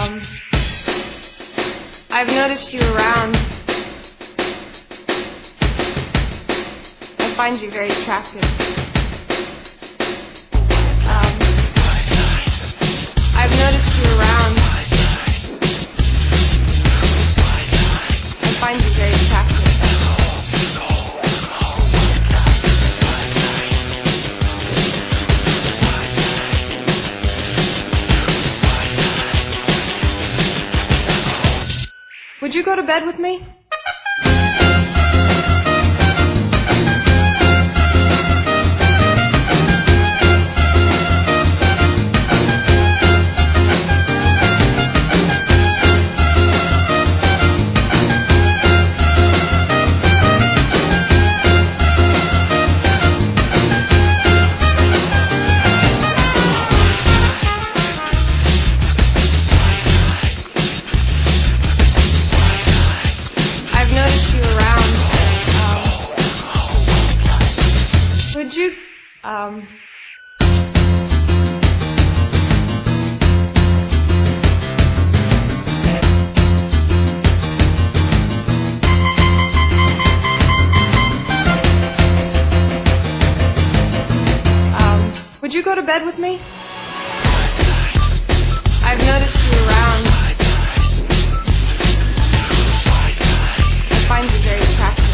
Um, I've noticed you around. I find you very attractive. I've noticed you around. I find you very attractive. Would you go to bed with me? Would you, would you go to bed with me? I've noticed you around. I find you very attractive.